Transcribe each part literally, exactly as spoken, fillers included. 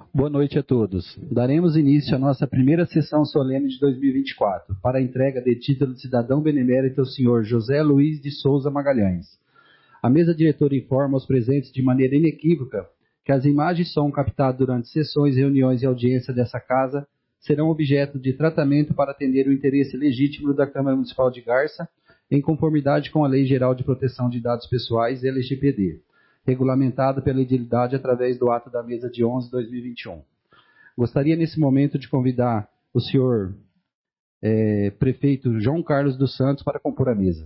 Boa noite a todos. Daremos início à nossa primeira sessão solene de dois mil e vinte e quatro, para a entrega de título de cidadão benemérito ao senhor José Luiz de Souza Magalhães. A mesa diretora informa aos presentes de maneira inequívoca que as imagens som captadas durante sessões, reuniões e audiência dessa casa serão objeto de tratamento para atender o interesse legítimo da Câmara Municipal de Garça, em conformidade com a Lei Geral de Proteção de Dados Pessoais, L G P D, regulamentado pela edilidade através do ato da mesa de onze de dois mil e vinte e um. Gostaria nesse momento de convidar o senhor é, prefeito João Carlos dos Santos para compor a mesa.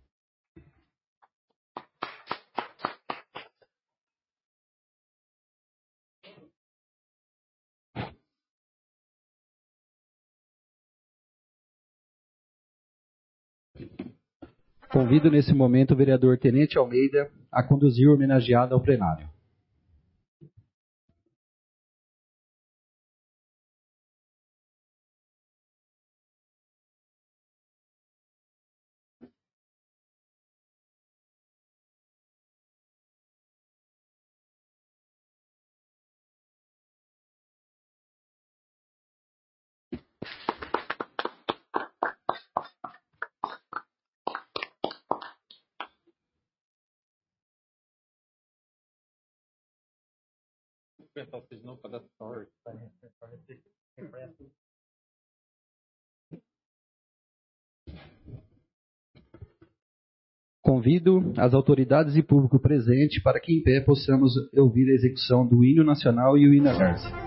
Convido nesse momento o vereador Tenente Almeida a conduzir o homenageado ao plenário. Convido as autoridades e público presente para que em pé possamos ouvir a execução do hino nacional e o hino à Garça.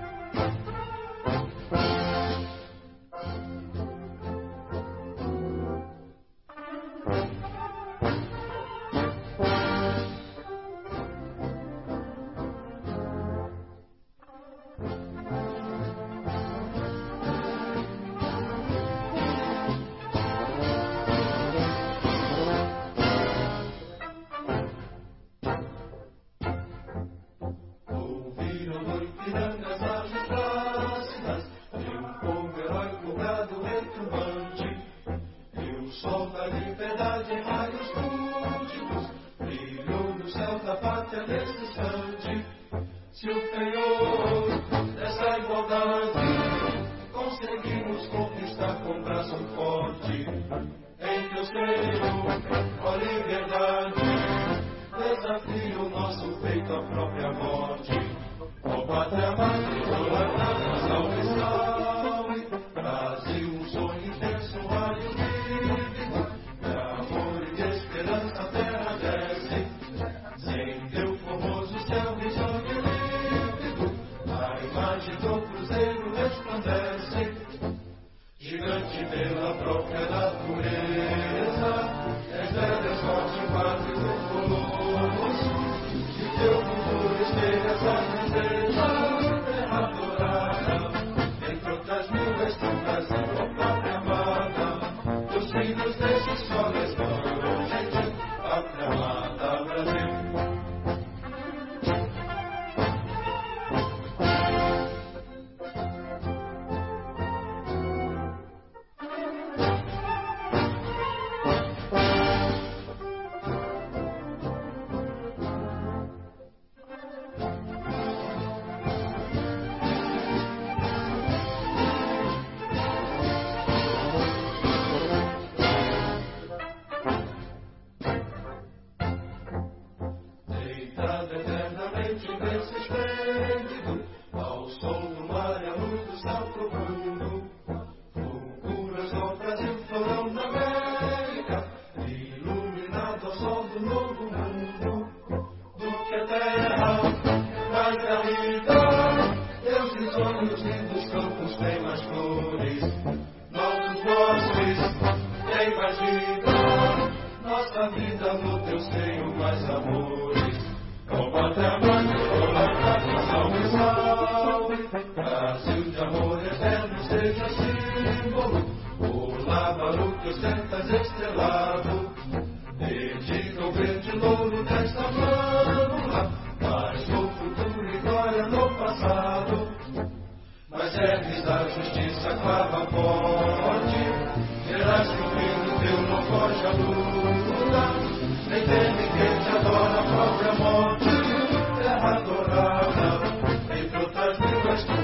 Adorada, entre outras línguas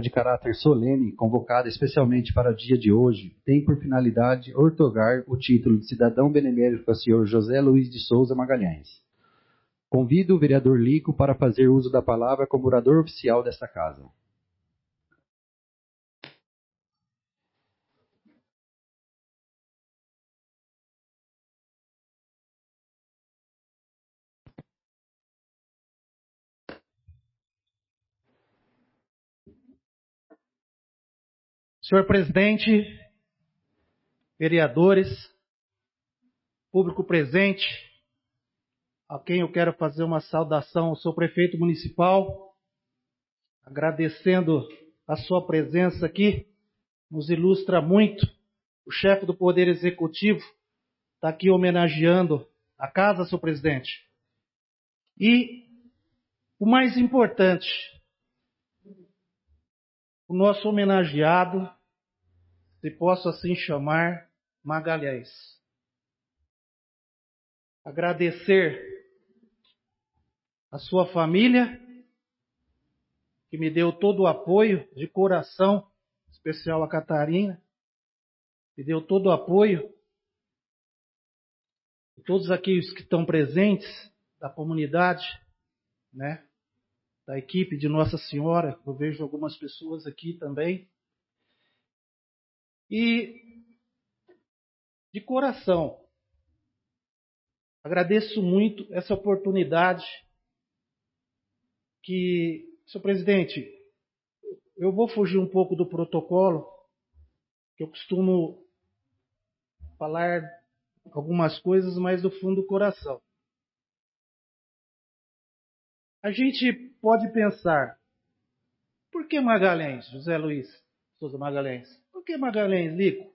de caráter solene, convocada especialmente para o dia de hoje, tem por finalidade outorgar o título de cidadão benemérito ao senhor José Luiz de Souza Magalhães. Convido o vereador Lico para fazer uso da palavra como orador oficial desta casa. Senhor presidente, vereadores, público presente, a quem eu quero fazer uma saudação ao seu prefeito municipal, agradecendo a sua presença aqui, nos ilustra muito. O chefe do Poder Executivo está aqui homenageando a casa, senhor presidente. E o mais importante, o nosso homenageado, se posso assim chamar, Magalhães. Agradecer a sua família, que me deu todo o apoio de coração, especial a Catarina, me deu todo o apoio. E todos aqueles que estão presentes, da comunidade, né, da equipe de Nossa Senhora, eu vejo algumas pessoas aqui também. E, de coração, agradeço muito essa oportunidade que, senhor presidente, eu vou fugir um pouco do protocolo, que eu costumo falar algumas coisas mais do fundo do coração. A gente pode pensar, por que Magalhães, José Luiz Souza Magalhães? Por que Magalhães, Lico?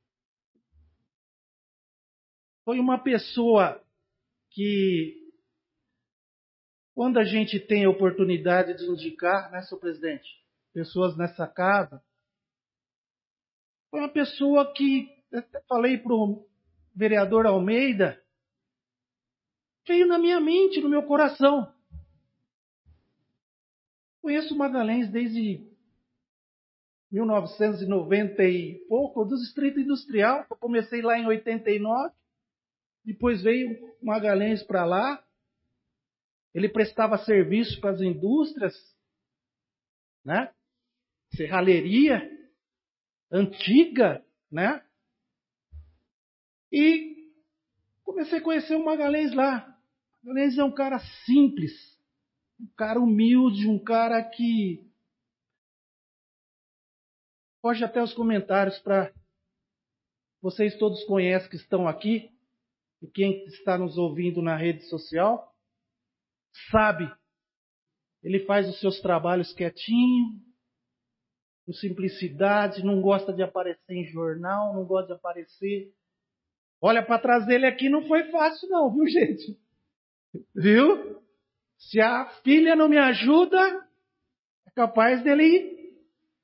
Foi uma pessoa que, quando a gente tem a oportunidade de indicar, né, senhor presidente, pessoas nessa casa, foi uma pessoa que, até falei para o vereador Almeida, veio na minha mente, no meu coração. Conheço o Magalhães desde mil novecentos e noventa e pouco, do Distrito Industrial. Eu comecei lá em oitenta e nove, depois veio o Magalhães para lá. Ele prestava serviço para as indústrias, né? Serralheria antiga, né? E comecei a conhecer o Magalhães lá. O Magalhães é um cara simples, um cara humilde, um cara que foge até os comentários para vocês todos conhecem que estão aqui e quem está nos ouvindo na rede social sabe. Ele faz os seus trabalhos quietinho, com simplicidade, não gosta de aparecer em jornal, não gosta de aparecer. Olha, para trás dele aqui não foi fácil não, viu, gente? Viu? Se a filha não me ajuda, é capaz dele,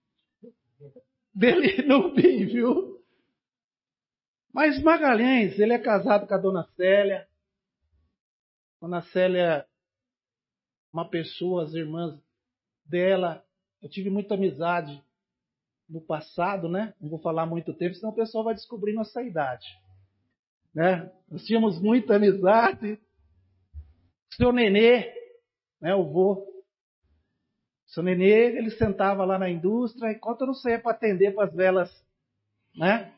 dele não vir, viu? Mas Magalhães, ele é casado com a dona Célia. Dona Célia, uma pessoa, as irmãs dela, eu tive muita amizade no passado, né? Não vou falar muito tempo, senão o pessoal vai descobrir nossa idade. Né? Nós tínhamos muita amizade. O seu Nenê, né, o vô, o seu Nenê, ele sentava lá na indústria, enquanto eu não saía para atender para as velas, né?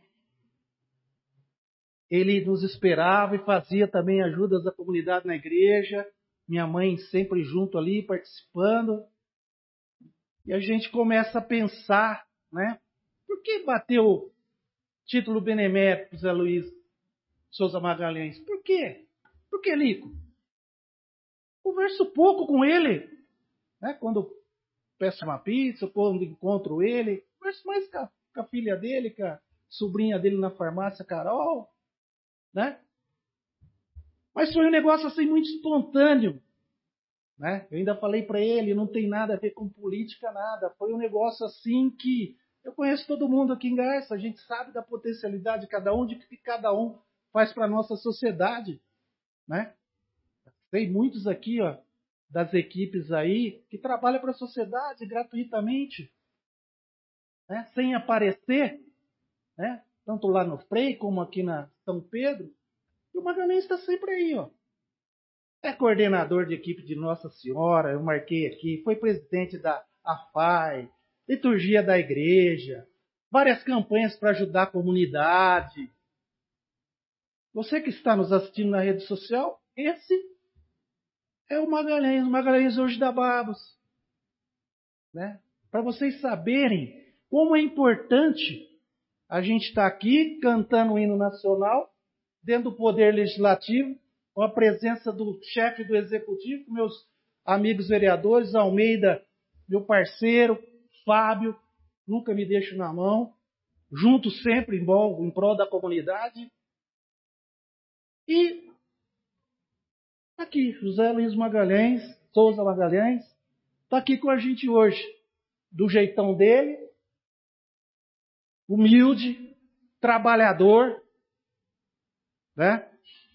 Ele nos esperava e fazia também ajudas da comunidade na igreja. Minha mãe sempre junto ali, participando. E a gente começa a pensar, né? Por que bateu título benemérito José Luiz Souza Magalhães? Por quê? Por que, Lico? Converso pouco com ele, né? Quando peço uma pizza, quando encontro ele, converso mais com a, com a filha dele, com a sobrinha dele na farmácia, Carol, né? Mas foi um negócio assim muito espontâneo, né? Eu ainda falei para ele, não tem nada a ver com política, nada. Foi um negócio assim que eu conheço todo mundo aqui em Garça, a gente sabe da potencialidade de cada um, de que cada um faz para a nossa sociedade, né? Tem muitos aqui, ó, das equipes aí que trabalham para a sociedade gratuitamente. né, sem aparecer, né, tanto lá no Frei como aqui na São Pedro. E o Magalhães está sempre aí, ó. É coordenador de equipe de Nossa Senhora, eu marquei aqui, foi presidente da A F A I, liturgia da igreja, várias campanhas para ajudar a comunidade. Você que está nos assistindo na rede social, esse é o Magalhães, o Magalhães hoje da Babos. Né? Para vocês saberem como é importante a gente estar aqui cantando o hino nacional, dentro do Poder Legislativo, com a presença do chefe do Executivo, meus amigos vereadores, Almeida, meu parceiro, Fábio, nunca me deixo na mão, junto sempre em prol, em prol da comunidade. E aqui, José Luiz Magalhães, Souza Magalhães, está aqui com a gente hoje, do jeitão dele, humilde, trabalhador, né?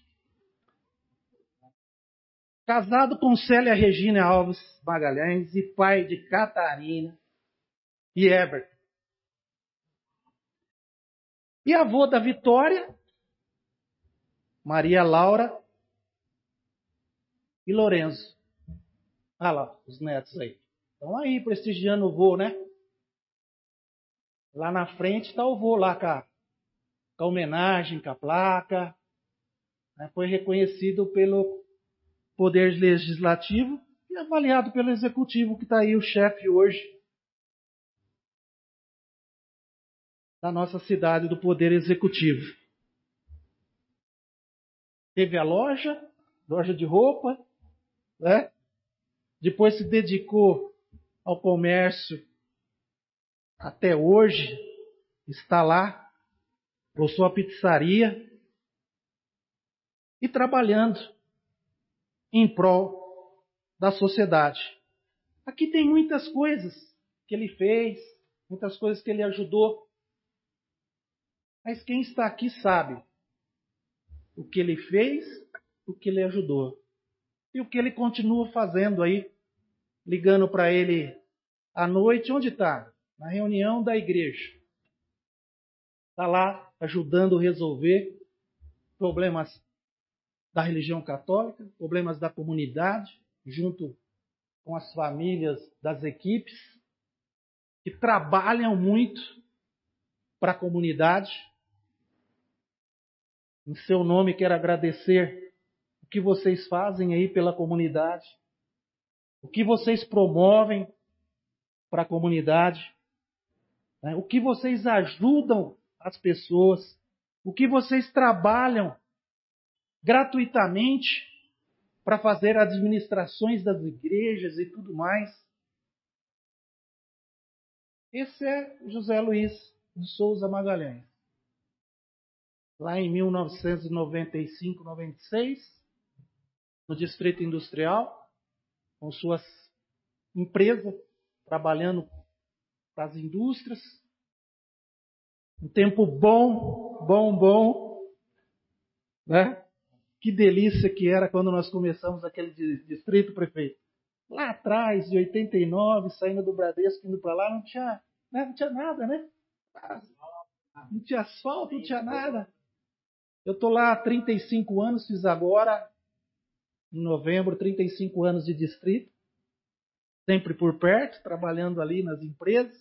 Casado com Célia Regina Alves Magalhães e pai de Catarina e Herbert. E avô da Vitória, Maria Laura e Lorenzo. Ah lá, os netos aí. Estão aí prestigiando o vô, né? Lá na frente está o vô lá com a, com a homenagem, com a placa. Né? Foi reconhecido pelo Poder Legislativo e avaliado pelo Executivo, que está aí o chefe hoje da nossa cidade, do Poder Executivo. Teve a loja, loja de roupa, né? Depois se dedicou ao comércio até hoje, está lá, com sua pizzaria e trabalhando em prol da sociedade. Aqui tem muitas coisas que ele fez, muitas coisas que ele ajudou, mas quem está aqui sabe o que ele fez, o que ele ajudou e o que ele continua fazendo aí, ligando para ele à noite. Onde está? Na reunião da igreja. Está lá ajudando a resolver problemas da religião católica, problemas da comunidade, junto com as famílias das equipes, que trabalham muito para a comunidade. Em seu nome, quero agradecer o que vocês fazem aí pela comunidade, o que vocês promovem para a comunidade, né? O que vocês ajudam as pessoas, o que vocês trabalham gratuitamente para fazer administrações das igrejas e tudo mais. Esse é José Luiz de Souza Magalhães. Lá em mil novecentos e noventa e cinco, noventa e seis, no Distrito Industrial, com suas empresas, trabalhando para as indústrias. Um tempo bom, bom, bom, né? Que delícia que era quando nós começamos aquele distrito, prefeito. Lá atrás, de oitenta e nove, saindo do Bradesco, indo para lá, não tinha, né? não tinha nada, né? Não tinha asfalto, não tinha nada. Eu estou lá há trinta e cinco anos, fiz agora, em novembro, trinta e cinco anos de distrito. Sempre por perto, trabalhando ali nas empresas.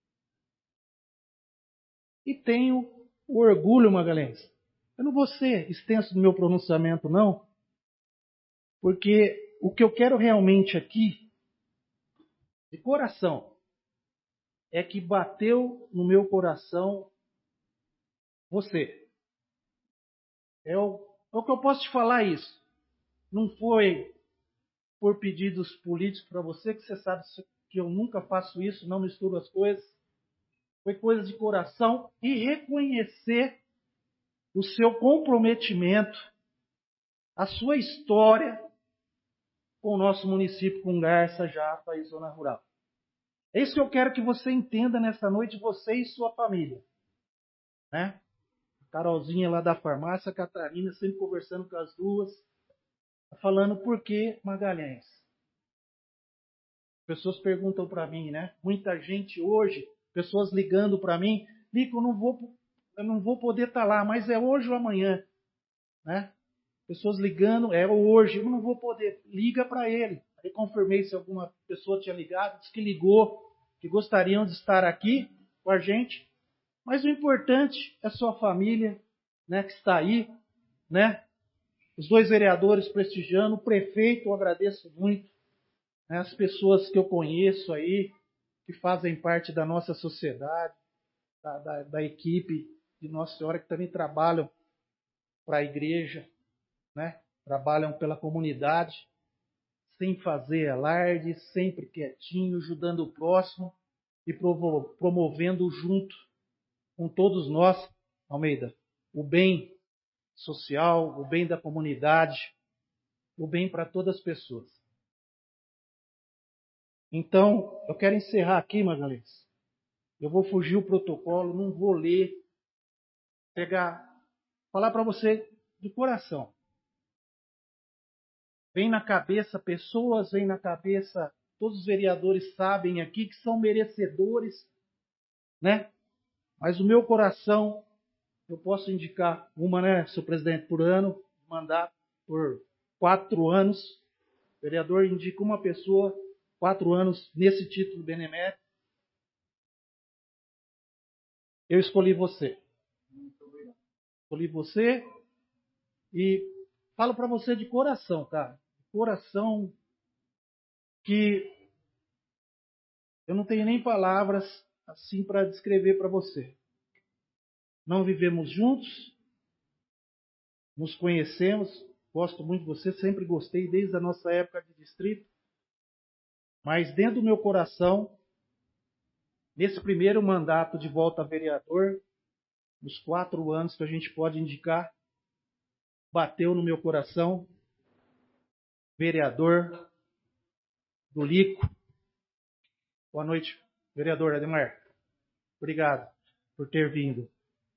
E tenho o orgulho, Magalhães. Eu não vou ser extenso no meu pronunciamento, não. Porque o que eu quero realmente aqui, de coração, é que bateu no meu coração você. É o, é o que eu posso te falar isso. Não foi por pedidos políticos para você, que você sabe que eu nunca faço isso, não misturo as coisas. Foi coisa de coração e reconhecer o seu comprometimento, a sua história com o nosso município, com Garça, Japa e Zona Rural. É isso que eu quero que você entenda nessa noite, você e sua família. Né? Carolzinha lá da farmácia, a Catarina, sempre conversando com as duas, falando por que Magalhães. As pessoas perguntam para mim, né? Muita gente hoje pessoas ligando para mim, Lico, eu não vou, eu não vou poder estar lá, mas é hoje ou amanhã, né? Pessoas ligando, é hoje, eu não vou poder, liga para ele. Aí confirmei se alguma pessoa tinha ligado, disse que ligou, que gostariam de estar aqui com a gente. Mas o importante é sua família, né, que está aí, né? Os dois vereadores prestigiando, o prefeito, eu agradeço muito, né, as pessoas que eu conheço aí, que fazem parte da nossa sociedade, da, da, da equipe de Nossa Senhora, que também trabalham para a igreja, né? Trabalham pela comunidade, sem fazer alarde, sempre quietinho, ajudando o próximo e provo- promovendo junto com todos nós, Almeida, o bem social, o bem da comunidade, o bem para todas as pessoas. Então, eu quero encerrar aqui, Magalhães. Eu vou fugir o protocolo, não vou ler, pegar, falar para você de coração. Vem na cabeça pessoas, vem na cabeça, todos os vereadores sabem aqui que são merecedores, né? Mas o meu coração, eu posso indicar uma, né, senhor presidente, por ano, mandato por quatro anos. O vereador indica uma pessoa, quatro anos, nesse título benemérito. Eu escolhi você. Escolhi você e falo para você de coração, cara. De coração que eu não tenho nem palavras assim para descrever para você. Não vivemos juntos, nos conhecemos, gosto muito de você, sempre gostei desde a nossa época de distrito. Mas dentro do meu coração, nesse primeiro mandato de volta a vereador, nos quatro anos que a gente pode indicar, bateu no meu coração, vereador do Lico. Boa noite, vereador Ademar. Obrigado por ter vindo.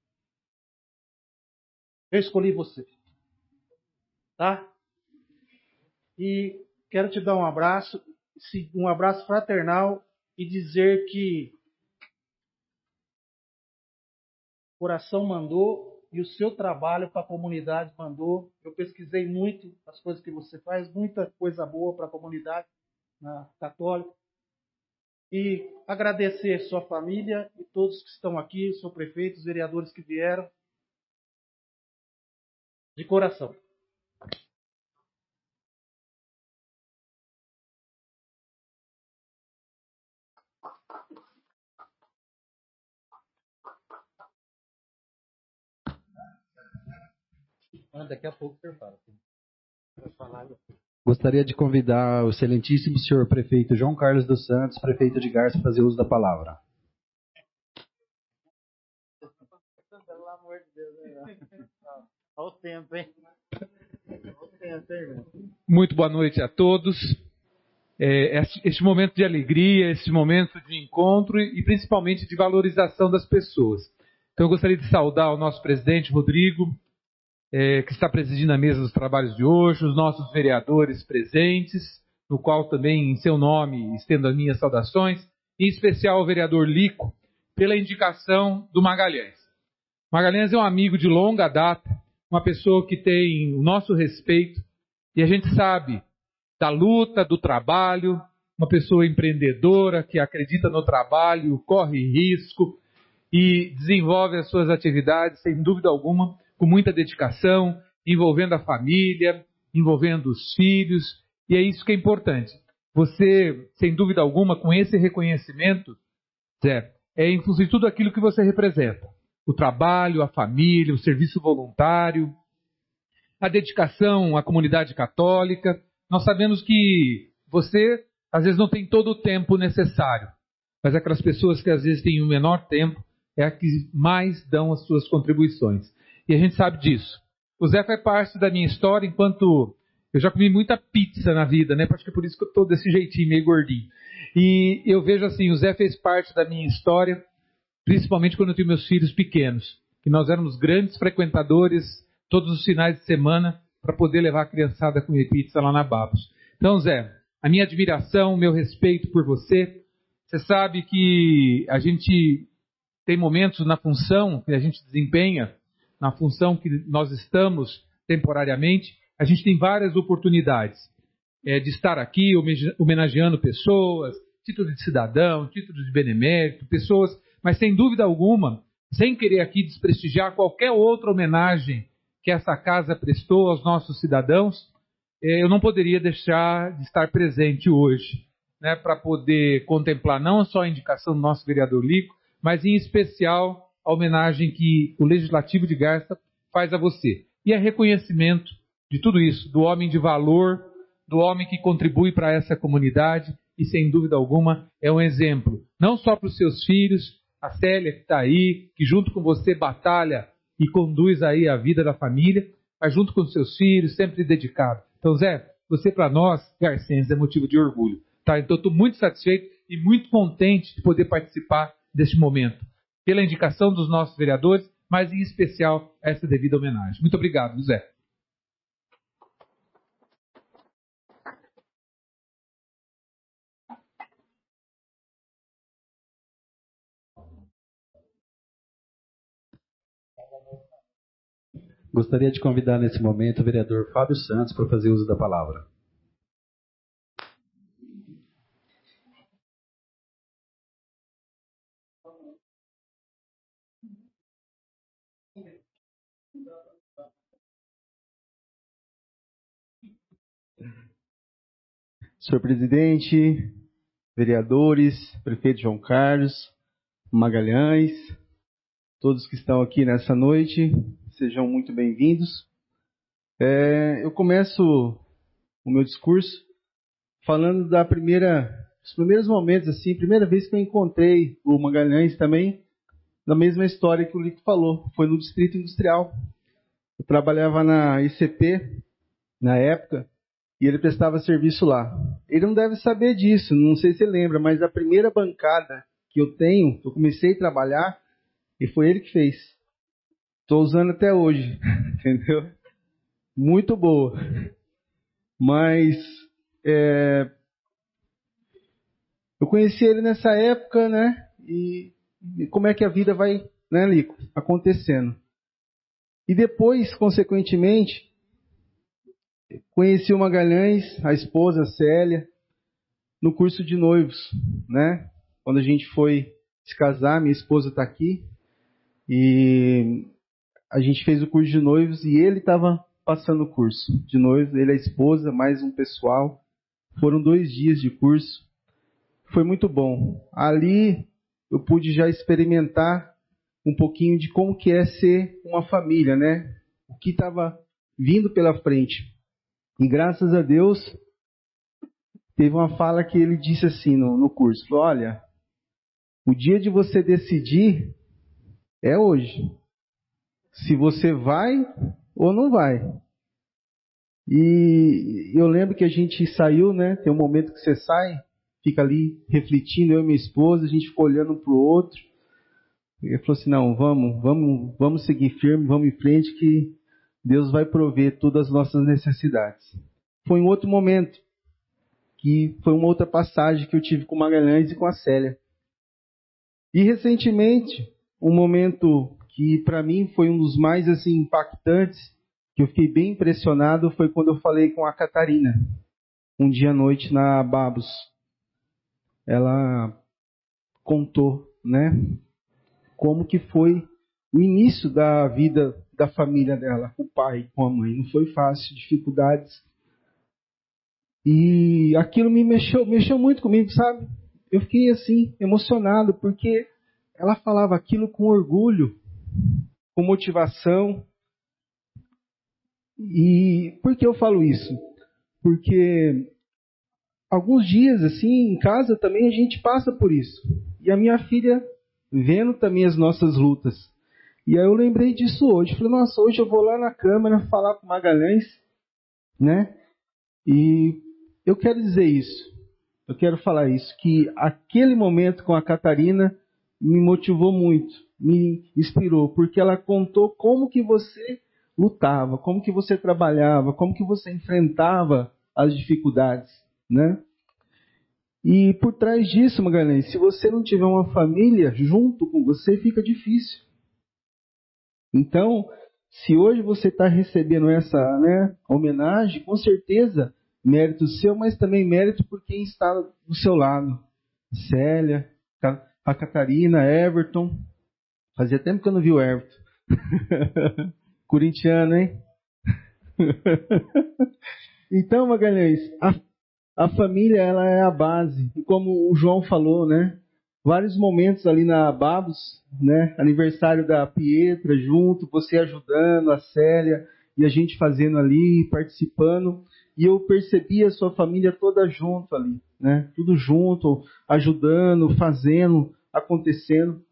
Eu escolhi você, tá? E quero te dar um abraço, um abraço fraternal e dizer que o coração mandou e o seu trabalho para a comunidade mandou. Eu pesquisei muito as coisas que você faz, muita coisa boa para a comunidade na católica. E agradecer sua família e todos que estão aqui, o seu prefeito, os vereadores que vieram, de coração. Daqui a pouco você fala. Gostaria de convidar o excelentíssimo senhor prefeito João Carlos dos Santos, prefeito de Garça, a fazer uso da palavra. Pelo amor de Deus, né? Olha o tempo, hein? Olha o tempo, hein? Muito boa noite a todos. É, este momento de alegria, este momento de encontro e principalmente de valorização das pessoas. Então eu gostaria de saudar o nosso presidente Rodrigo, É, que está presidindo a mesa dos trabalhos de hoje, os nossos vereadores presentes, no qual também, em seu nome, estendo as minhas saudações, em especial ao vereador Lico, pela indicação do Magalhães. Magalhães é um amigo de longa data, uma pessoa que tem o nosso respeito, e a gente sabe da luta, do trabalho, uma pessoa empreendedora que acredita no trabalho, corre risco e desenvolve as suas atividades, sem dúvida alguma, com muita dedicação, envolvendo a família, envolvendo os filhos, e é isso que é importante. Você, sem dúvida alguma, com esse reconhecimento, Zé, é em função de tudo aquilo que você representa. O trabalho, a família, o serviço voluntário, a dedicação à comunidade católica. Nós sabemos que você, às vezes, não tem todo o tempo necessário, mas aquelas pessoas que, às vezes, têm o menor tempo, é a que mais dão as suas contribuições. E a gente sabe disso. O Zé faz parte da minha história, enquanto eu já comi muita pizza na vida, né? Acho que é por isso que eu estou desse jeitinho, meio gordinho. E eu vejo assim, o Zé fez parte da minha história, principalmente quando eu tinha meus filhos pequenos, que nós éramos grandes frequentadores todos os finais de semana para poder levar a criançada a comer pizza lá na Babos. Então, Zé, a minha admiração, o meu respeito por você, Você sabe que a gente tem momentos na função que a gente desempenha, na função que nós estamos temporariamente, a gente tem várias oportunidades é, de estar aqui homenageando pessoas, título de cidadão, título de benemérito, pessoas, mas sem dúvida alguma, sem querer aqui desprestigiar qualquer outra homenagem que essa casa prestou aos nossos cidadãos, eu não poderia deixar de estar presente hoje, né, para poder contemplar não só a indicação do nosso vereador Lico, mas em especial a homenagem que o Legislativo de Garça faz a você. E é reconhecimento de tudo isso, do homem de valor, do homem que contribui para essa comunidade e, sem dúvida alguma, é um exemplo, não só para os seus filhos, a Célia que está aí, que junto com você batalha e conduz aí a vida da família, mas junto com os seus filhos, sempre dedicado. Então, Zé, você para nós, garcenses, é motivo de orgulho. Tá? Então, estou muito satisfeito e muito contente de poder participar deste momento, pela indicação dos nossos vereadores, mas em especial essa devida homenagem. Muito obrigado, Zé. Gostaria de convidar nesse momento o vereador Fábio Santos para fazer uso da palavra. Senhor presidente, vereadores, prefeito João Carlos, Magalhães, todos que estão aqui nessa noite, sejam muito bem-vindos. É, eu começo o meu discurso falando da primeira, dos primeiros momentos, assim, primeira vez que eu encontrei o Magalhães também, da mesma história que o Lico falou, foi no Distrito Industrial. Eu trabalhava na I C P, na época, e ele prestava serviço lá. Ele não deve saber disso, não sei se ele lembra, mas a primeira bancada que eu tenho, eu comecei a trabalhar, e foi ele que fez. Estou usando até hoje, entendeu? Muito boa. Mas é, eu conheci ele nessa época, né? E, e como é que a vida vai, né, Lico, acontecendo. E depois, consequentemente, conheci o Magalhães, a esposa Célia, no curso de noivos, né? Quando a gente foi se casar, minha esposa está aqui, e a gente fez o curso de noivos e ele estava passando o curso de noivos, ele, a esposa, mais um pessoal. Foram dois dias de curso, foi muito bom. Ali eu pude já experimentar um pouquinho de como que é ser uma família, né? O que estava vindo pela frente. E graças a Deus, teve uma fala que ele disse assim no, no curso, falou, olha, o dia de você decidir é hoje. Se você vai ou não vai. E eu lembro que a gente saiu, né? Tem um momento que você sai, fica ali refletindo, eu e minha esposa, a gente ficou olhando um para o outro. E ele falou assim, não, vamos, vamos, vamos seguir firme, vamos em frente que Deus vai prover todas as nossas necessidades. Foi um outro momento, que foi uma outra passagem que eu tive com o Magalhães e com a Célia. E recentemente, um momento que para mim foi um dos mais assim, impactantes, que eu fiquei bem impressionado, foi quando eu falei com a Catarina, um dia à noite na Babos. Ela contou, né, como que foi o início da vida da família dela, com o pai, com a mãe. Não foi fácil, dificuldades. E aquilo me mexeu, mexeu muito comigo, sabe? Eu fiquei assim, emocionado, porque ela falava aquilo com orgulho, com motivação. E por que eu falo isso? Porque alguns dias, assim, em casa também a gente passa por isso. E a minha filha vendo também as nossas lutas. E aí eu lembrei disso hoje. Falei, nossa, hoje eu vou lá na Câmara falar com o Magalhães, né? E eu quero dizer isso. Eu quero falar isso, que aquele momento com a Catarina me motivou muito, me inspirou, porque ela contou como que você lutava, como que você trabalhava, como que você enfrentava as dificuldades, né? E por trás disso, Magalhães, se você não tiver uma família junto com você, fica difícil. Então, se hoje você está recebendo essa, né, homenagem, com certeza, mérito seu, mas também mérito por quem está do seu lado. Célia, a Catarina, Everton. Fazia tempo que eu não vi o Everton. Corintiano, hein? Então, Magalhães, a, a família ela é a base. E como o João falou, né? Vários momentos ali na Babos, né? Aniversário da Pietra junto, você ajudando, a Célia, e a gente fazendo ali, participando. E eu percebi a sua família toda junto ali, né? Tudo junto, ajudando, fazendo, acontecendo.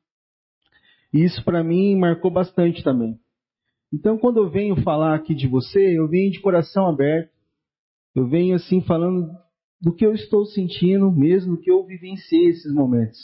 E isso para mim marcou bastante também. Então, quando eu venho falar aqui de você, eu venho de coração aberto. Eu venho assim falando do que eu estou sentindo mesmo, do que eu vivenciei esses momentos.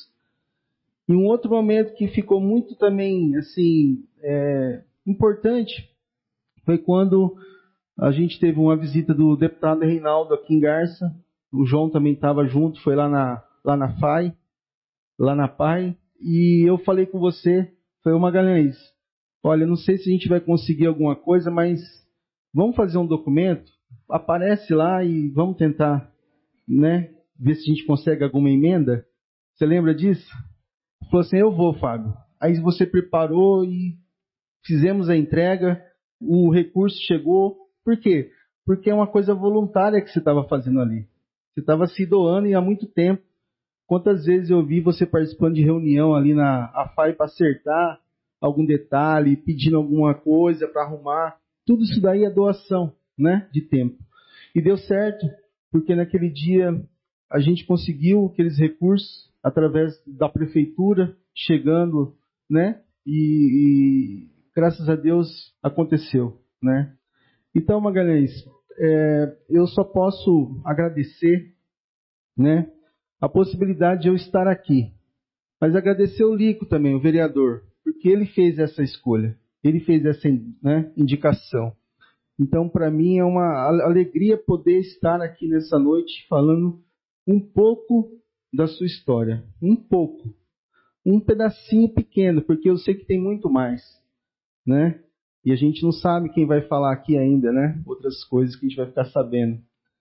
E um outro momento que ficou muito também assim é, importante foi quando a gente teve uma visita do deputado Reinaldo aqui em Garça. O João também estava junto, foi lá na, lá na F A I, lá na P A I. E eu falei com você, foi o Magalhães, olha, não sei se a gente vai conseguir alguma coisa, mas vamos fazer um documento, aparece lá e vamos tentar, né, ver se a gente consegue alguma emenda. Você lembra disso? Falou assim, eu vou, Fábio. Aí você preparou e fizemos a entrega, o recurso chegou. Por quê? Porque é uma coisa voluntária que você estava fazendo ali. Você estava se doando e há muito tempo. Quantas vezes eu vi você participando de reunião ali na F A I para acertar algum detalhe, pedindo alguma coisa para arrumar. Tudo isso daí é doação, né, de tempo. E deu certo, porque naquele dia a gente conseguiu aqueles recursos através da prefeitura, chegando, né, e, e graças a Deus aconteceu, né. Então, Magalhães, é, eu só posso agradecer, né, a possibilidade de eu estar aqui. Mas agradecer o Lico também, o vereador, porque ele fez essa escolha, ele fez essa, né, indicação. Então, para mim, é uma alegria poder estar aqui nessa noite falando um pouco da sua história. Um pouco. Um pedacinho pequeno, porque eu sei que tem muito mais, né? E a gente não sabe quem vai falar aqui ainda, né? Outras coisas que a gente vai ficar sabendo.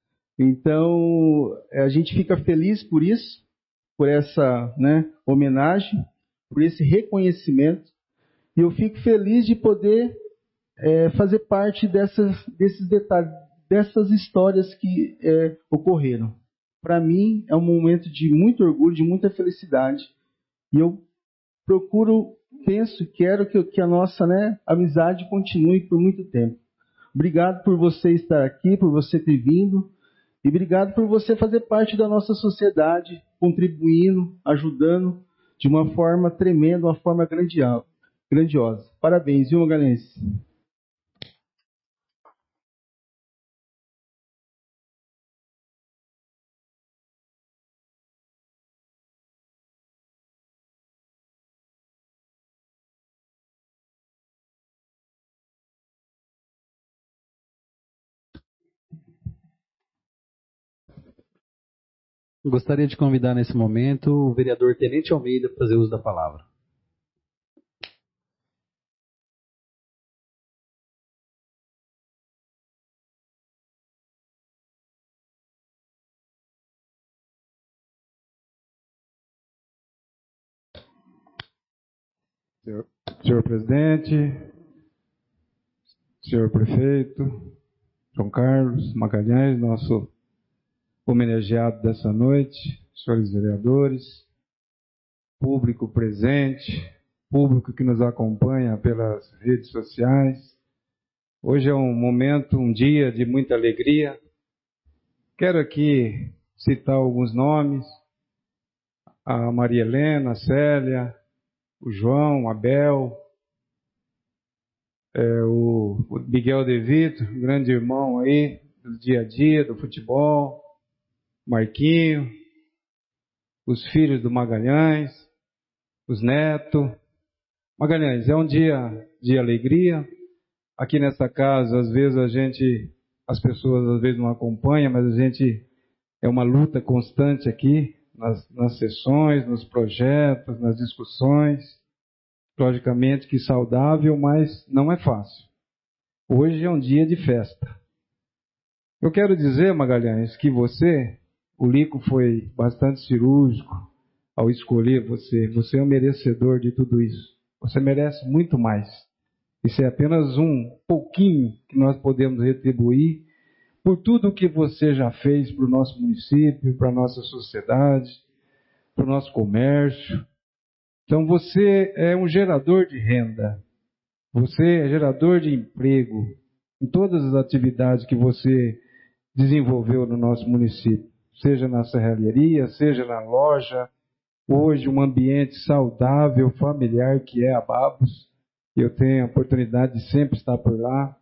Então, a gente fica feliz por isso, por essa, né, homenagem, por esse reconhecimento. E eu fico feliz de poder é, fazer parte dessas, desses detalhes, dessas histórias que é, ocorreram. Para mim, é um momento de muito orgulho, de muita felicidade. E eu procuro, penso, quero que, que a nossa, né, amizade continue por muito tempo. Obrigado por você estar aqui, por você ter vindo. E obrigado por você fazer parte da nossa sociedade, contribuindo, ajudando de uma forma tremenda, uma forma grandiosa. Parabéns, viu, Magalhães? Gostaria de convidar nesse momento o vereador Tenente Almeida para fazer uso da palavra. Senhor, senhor presidente, senhor prefeito, João Carlos Magalhães, nosso homenageado dessa noite, senhores vereadores, público presente, público que nos acompanha pelas redes sociais. Hoje é um momento, um dia de muita alegria. Quero aqui citar alguns nomes: a Maria Helena, a Célia, o João, a Abel, é, o, o Miguel De Vito, grande irmão aí do dia a dia, do futebol, Marquinho, os filhos do Magalhães, os netos. Magalhães, é um dia de alegria. Aqui nessa casa, às vezes a gente, as pessoas às vezes não acompanham, mas a gente É uma luta constante aqui, nas, nas sessões, nos projetos, nas discussões. Logicamente que saudável, mas não é fácil. Hoje é um dia de festa. Eu quero dizer, Magalhães, que você, o Lico foi bastante cirúrgico ao escolher você. Você é um merecedor de tudo isso. Você merece muito mais. Isso é apenas um pouquinho que nós podemos retribuir por tudo o que você já fez para o nosso município, para a nossa sociedade, para o nosso comércio. Então você é um gerador de renda. Você é gerador de emprego em todas as atividades que você desenvolveu no nosso município. Seja na serralheria, seja na loja. Hoje um ambiente saudável, familiar que é a Babos. Eu tenho a oportunidade de sempre estar por lá.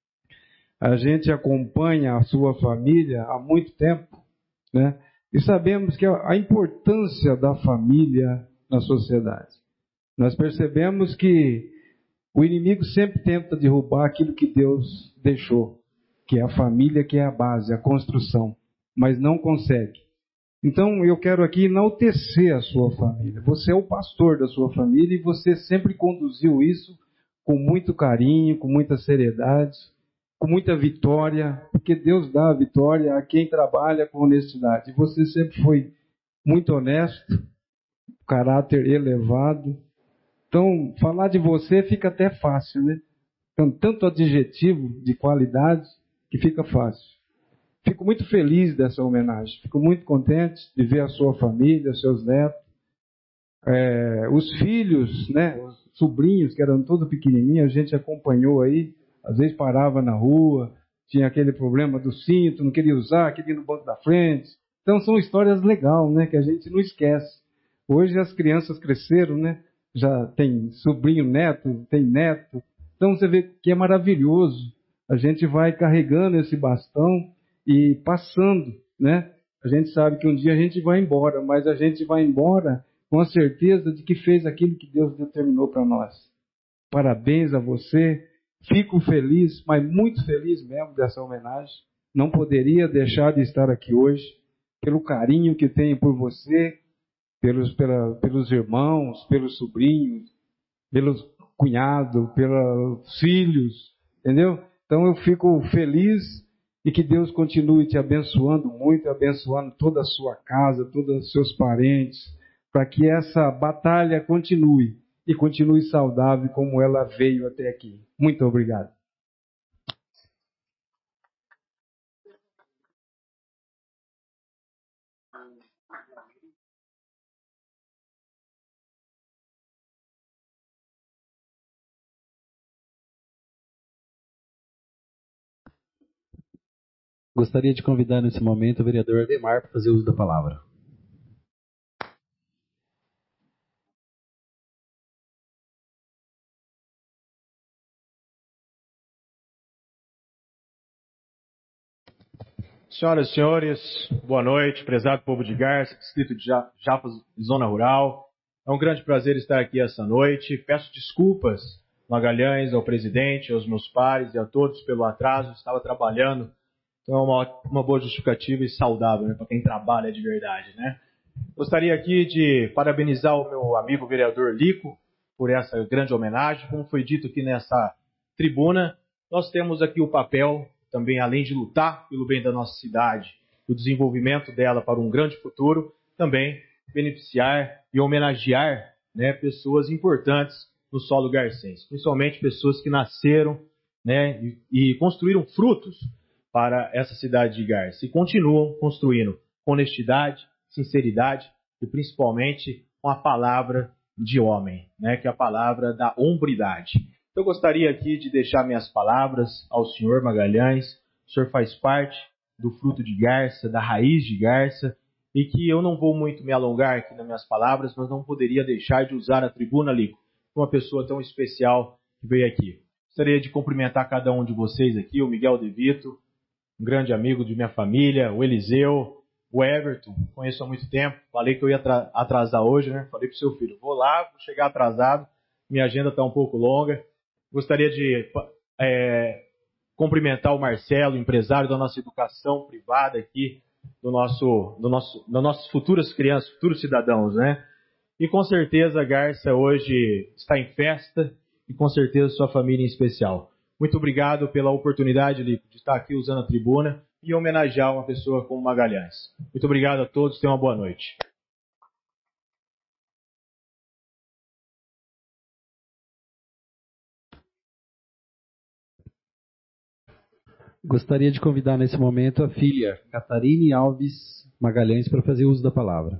A gente acompanha a sua família há muito tempo, né? E sabemos que a importância da família na sociedade. Nós percebemos que o inimigo sempre tenta derrubar aquilo que Deus deixou, que é a família, que é a base, a construção, mas não consegue. Então eu quero aqui enaltecer a sua família. Você é o pastor da sua família e você sempre conduziu isso com muito carinho, com muita seriedade, com muita vitória, porque Deus dá a vitória a quem trabalha com honestidade. E você sempre foi muito honesto, caráter elevado. Então, falar de você fica até fácil, né? Então, tanto adjetivo de qualidade que fica fácil. Fico muito feliz dessa homenagem. Fico muito contente de ver a sua família, seus netos, é, os filhos, né? Os sobrinhos, que eram todos pequenininhos, a gente acompanhou aí. Às vezes parava na rua, tinha aquele problema do cinto, não queria usar, queria ir no banco da frente. Então são histórias legais, né, que a gente não esquece. Hoje as crianças cresceram, né, já tem sobrinho, neto, tem neto. Então você vê que é maravilhoso. A gente vai carregando esse bastão e passando, né. A gente sabe que um dia a gente vai embora, mas a gente vai embora com a certeza de que fez aquilo que Deus determinou para nós. Parabéns a você. Fico feliz, mas muito feliz mesmo dessa homenagem. Não poderia deixar de estar aqui hoje, pelo carinho que tenho por você, pelos, pela, pelos irmãos, pelos sobrinhos, pelos cunhados, pelos filhos, entendeu? Então eu fico feliz e que Deus continue te abençoando muito, abençoando toda a sua casa, todos os seus parentes, para que essa batalha continue. E continue saudável como ela veio até aqui. Muito obrigado. Gostaria de convidar nesse momento o vereador Ademar para fazer uso da palavra. Senhoras e senhores, boa noite, prezado povo de Garça, distrito de Japas, zona rural. É um grande prazer estar aqui essa noite. Peço desculpas, Magalhães, ao presidente, aos meus pares e a todos pelo atraso. Estava trabalhando, então é uma, uma boa justificativa e saudável, né, para quem trabalha de verdade, né? Gostaria aqui de parabenizar o meu amigo vereador Lico por essa grande homenagem. Como foi dito aqui nessa tribuna, nós temos aqui o papel também, além de lutar pelo bem da nossa cidade, o desenvolvimento dela para um grande futuro, também beneficiar e homenagear, né, pessoas importantes no solo garcense, principalmente pessoas que nasceram, né, e, e construíram frutos para essa cidade de Garça e continuam construindo com honestidade, sinceridade e principalmente com a palavra de homem, né, que é a palavra da hombridade. Eu gostaria aqui de deixar minhas palavras ao senhor Magalhães. O senhor faz parte do fruto de Garça, da raiz de Garça, e que eu não vou muito me alongar aqui nas minhas palavras, mas não poderia deixar de usar a tribuna, Lico, uma pessoa tão especial que veio aqui. Gostaria de cumprimentar cada um de vocês aqui, o Miguel De Vito, um grande amigo de minha família, o Eliseu, o Everton, conheço há muito tempo, falei que eu ia atrasar hoje, né? Falei para o seu filho, vou lá, vou chegar atrasado, minha agenda está um pouco longa. Gostaria de é, cumprimentar o Marcelo, empresário da nossa educação privada aqui do nosso, do nosso, das nossas futuras crianças, futuros cidadãos, né? E com certeza a Garça hoje está em festa e com certeza sua família em especial. Muito obrigado pela oportunidade de estar aqui usando a tribuna e homenagear uma pessoa como Magalhães. Muito obrigado a todos, tenham uma boa noite. Gostaria de convidar nesse momento a filha Catarine Alves Magalhães para fazer uso da palavra.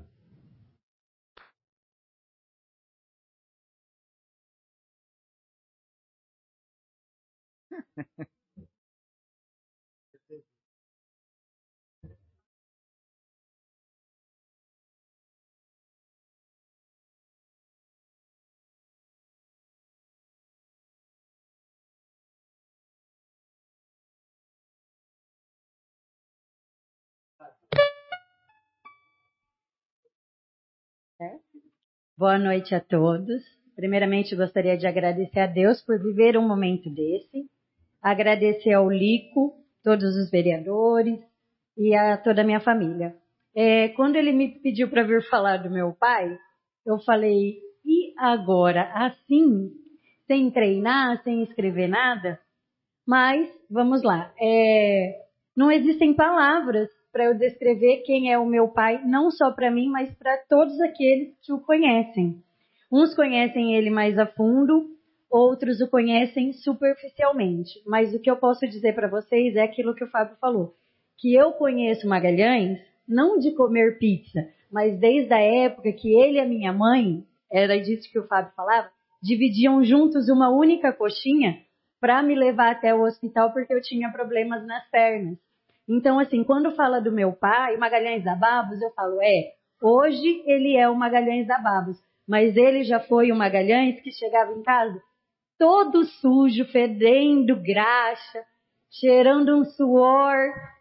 Boa noite a todos. Primeiramente, gostaria de agradecer a Deus por viver um momento desse, agradecer ao Lico, todos os vereadores e a toda a minha família. É, quando ele me pediu para vir falar do meu pai, eu falei, e agora, assim, sem treinar, sem escrever nada? Mas, vamos lá, é, não existem palavras para eu descrever quem é o meu pai, não só para mim, mas para todos aqueles que o conhecem. Uns conhecem ele mais a fundo, outros o conhecem superficialmente. Mas o que eu posso dizer para vocês é aquilo que o Fábio falou, que eu conheço Magalhães não de comer pizza, mas desde a época que ele e a minha mãe, era disso que o Fábio falava, dividiam juntos uma única coxinha para me levar até o hospital porque eu tinha problemas nas pernas. Então, assim, quando fala do meu pai, Magalhães da Babos, eu falo, é, hoje ele é o Magalhães da Babos, mas ele já foi o Magalhães que chegava em casa todo sujo, fedendo graxa, cheirando um suor,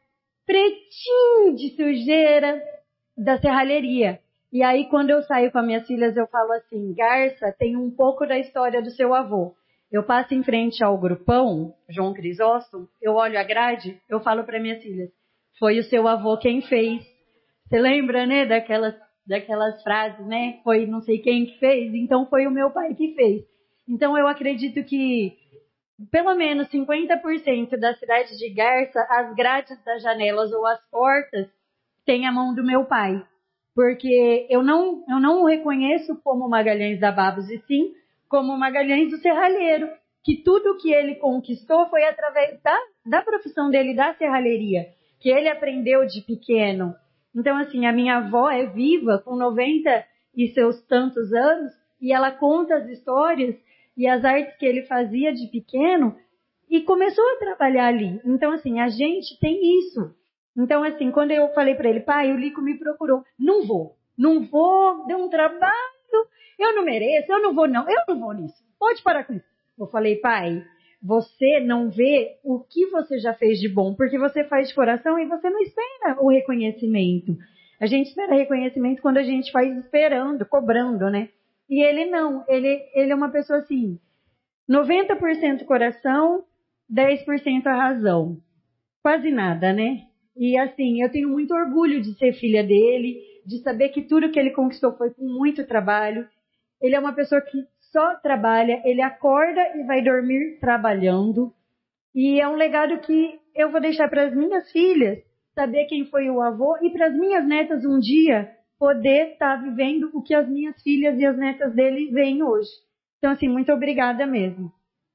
pretinho de sujeira da serralheria. E aí, quando eu saio com as minhas filhas, eu falo assim, Garça, tem um pouco da história do seu avô. Eu passo em frente ao grupão, João Crisóstomo, eu olho a grade, eu falo para minhas filhas, foi o seu avô quem fez. Você lembra, né, daquelas, daquelas frases, né? Foi não sei quem que fez, então foi o meu pai que fez. Então eu acredito que pelo menos cinquenta por cento da cidade de Garça, as grades das janelas ou as portas têm a mão do meu pai. Porque eu não, eu não o reconheço como Magalhães da Babos, e sim como Magalhães do Serralheiro, que tudo que ele conquistou foi através da, da profissão dele, da serralheria, que ele aprendeu de pequeno. Então, assim, a minha avó é viva, com noventa e seus tantos anos, e ela conta as histórias e as artes que ele fazia de pequeno, e começou a trabalhar ali. Então, assim, a gente tem isso. Então, assim, quando eu falei para ele, pai, o Lico me procurou, não vou, não vou, deu um trabalho, eu não mereço, eu não vou não, eu não vou nisso, pode parar com isso. Eu falei, pai, você não vê o que você já fez de bom, porque você faz de coração e você não espera o reconhecimento. A gente espera reconhecimento quando a gente faz esperando, cobrando, né? E ele não, ele, ele é uma pessoa assim, noventa por cento coração, dez por cento a razão. Quase nada, né? E assim, eu tenho muito orgulho de ser filha dele, de saber que tudo que ele conquistou foi com muito trabalho. Ele é uma pessoa que só trabalha, ele acorda e vai dormir trabalhando. E é um legado que eu vou deixar para as minhas filhas, saber quem foi o avô, e para as minhas netas um dia poder estar tá vivendo o que as minhas filhas e as netas dele veem hoje. Então, assim, muito obrigada mesmo.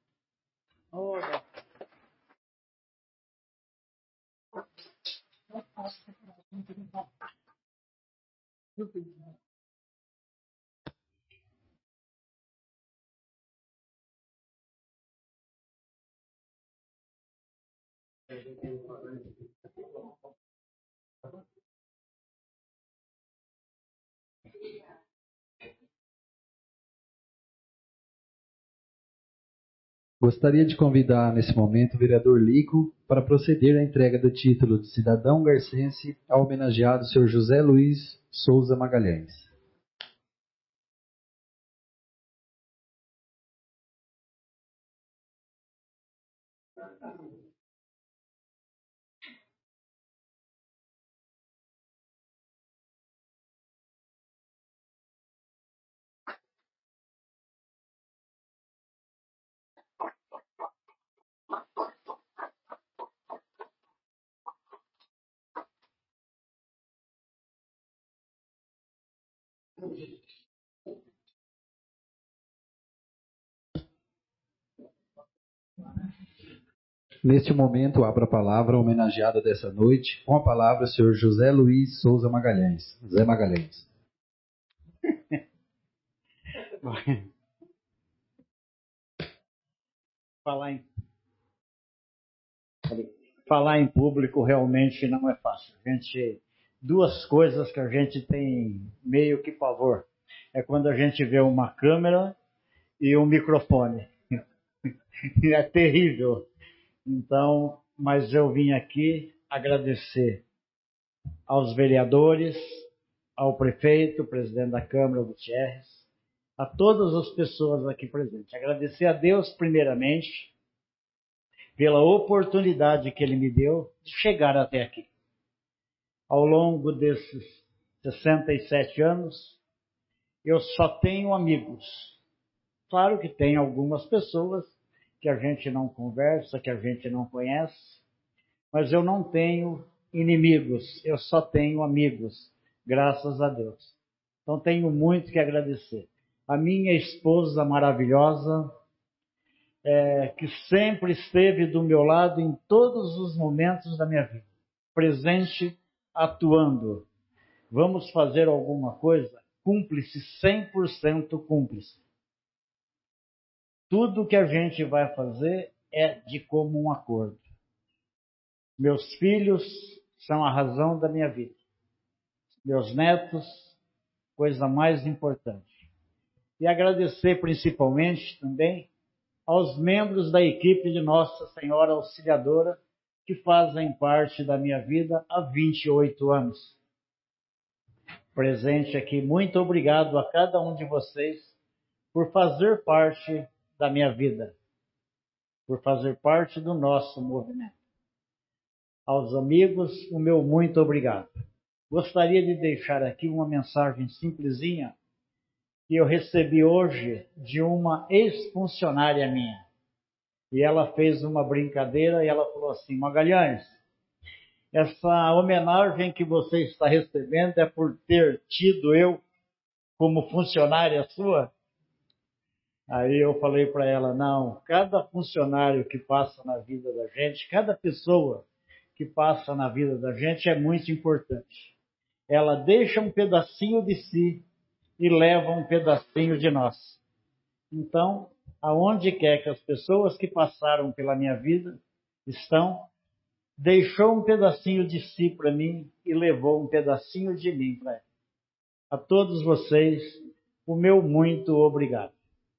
Oh, Gostaria de convidar nesse momento o vereador Lico para proceder à entrega do título de cidadão garcense ao homenageado senhor José Luiz Souza Magalhães. Neste momento, abro a palavra ao homenageado dessa noite. Com a palavra, o senhor José Luiz Souza Magalhães. Zé Magalhães. Falar em, falar em público realmente não é fácil. A gente, duas coisas que a gente tem meio que pavor. É quando a gente vê uma câmera e um microfone. É terrível. Então, mas eu vim aqui agradecer aos vereadores, ao prefeito, presidente da Câmara, Gutierrez, a todas as pessoas aqui presentes. Agradecer a Deus, primeiramente, pela oportunidade que Ele me deu de chegar até aqui. Ao longo desses sessenta e sete anos, eu só tenho amigos. Claro que tem algumas pessoas que a gente não conversa, que a gente não conhece, mas eu não tenho inimigos, eu só tenho amigos, graças a Deus. Então tenho muito que agradecer. A minha esposa maravilhosa, é, que sempre esteve do meu lado em todos os momentos da minha vida, presente, atuando. Vamos fazer alguma coisa? Cúmplice, cem por cento cúmplice. Tudo que a gente vai fazer é de comum acordo. Meus filhos são a razão da minha vida. Meus netos, coisa mais importante. E agradecer principalmente também aos membros da equipe de Nossa Senhora Auxiliadora, que fazem parte da minha vida há vinte e oito anos. Presente aqui, muito obrigado a cada um de vocês por fazer parte da minha vida, por fazer parte do nosso movimento. Aos amigos, o meu muito obrigado. Gostaria de deixar aqui uma mensagem simplesinha que eu recebi hoje de uma ex-funcionária minha. E ela fez uma brincadeira e ela falou assim: Magalhães, essa homenagem que você está recebendo é por ter tido eu como funcionária sua? Aí eu falei para ela: não, cada funcionário que passa na vida da gente, cada pessoa que passa na vida da gente é muito importante. Ela deixa um pedacinho de si e leva um pedacinho de nós. Então, aonde quer que as pessoas que passaram pela minha vida estão, deixou um pedacinho de si para mim e levou um pedacinho de mim para ela. A todos vocês, o meu muito obrigado.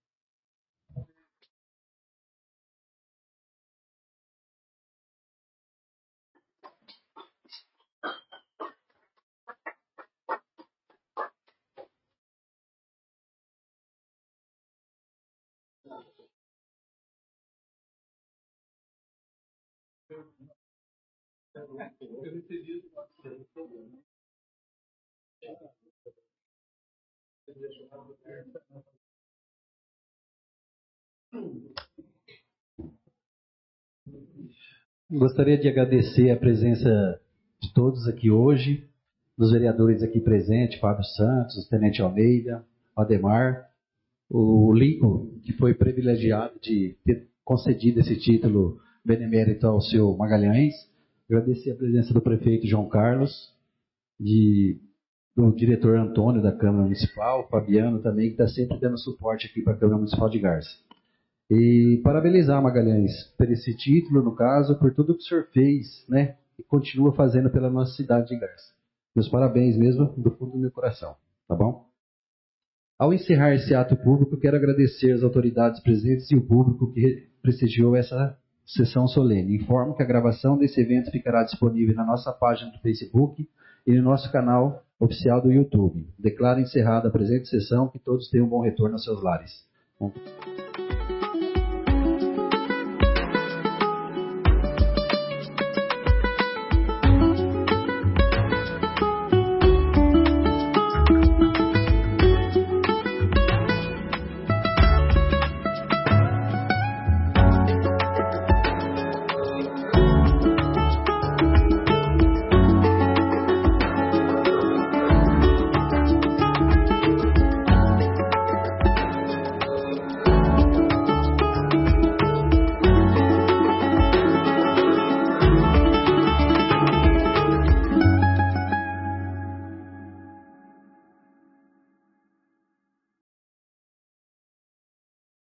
Gostaria de agradecer a presença de todos aqui hoje, dos vereadores aqui presentes, Fábio Santos, Tenente Almeida, Ademar, o Lico, que foi privilegiado de ter concedido esse título benemérito ao seu Magalhães. Agradecer a presença do prefeito João Carlos, de, do diretor Antônio da Câmara Municipal, Fabiano também, que está sempre dando suporte aqui para a Câmara Municipal de Garça. E parabenizar Magalhães por esse título, no caso, por tudo que o senhor fez, né, e continua fazendo pela nossa cidade de Garça. Meus parabéns mesmo, do fundo do meu coração, tá bom? Ao encerrar esse ato público, quero agradecer as autoridades presentes e o público que prestigiou essa sessão solene. Informo que a gravação desse evento ficará disponível na nossa página do Facebook e no nosso canal oficial do YouTube. Declaro encerrada a presente sessão, que todos tenham um bom retorno aos seus lares. Bom...